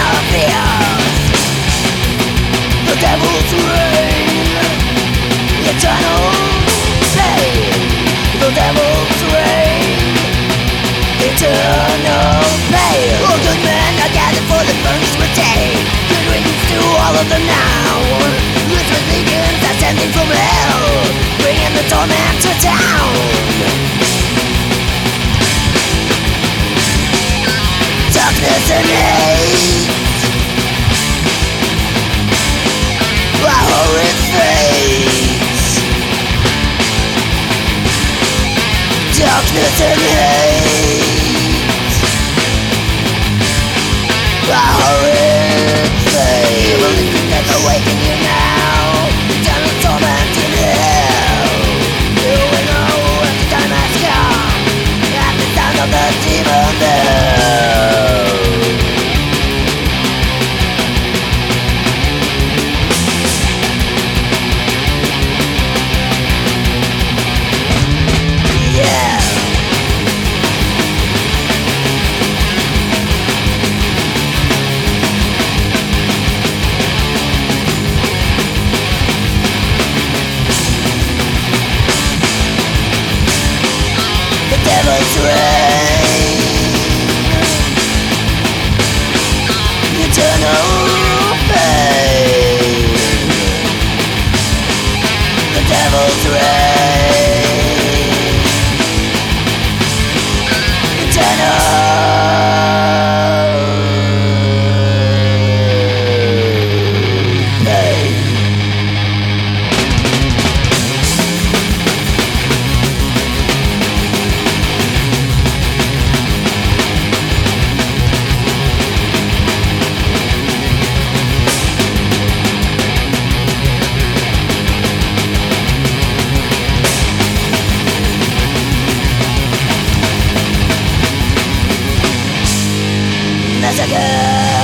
fears. The devil's reign, eternal pain. The devil's reign, eternal pain. All good men are gathered for the punishment day. Good riddance to all of them now. Ruthless legions ascending from hell, bringing the torment to town. Darkness and hate, a horrid fate. Darkness and hate, a horrid fate. You believe in death, awaken you now. Eternal torment in hell. You will know when the time has come. At the sound of the demon bell. Devil's reign, eternal pain. The devil's reign, eternal pain. Massacre.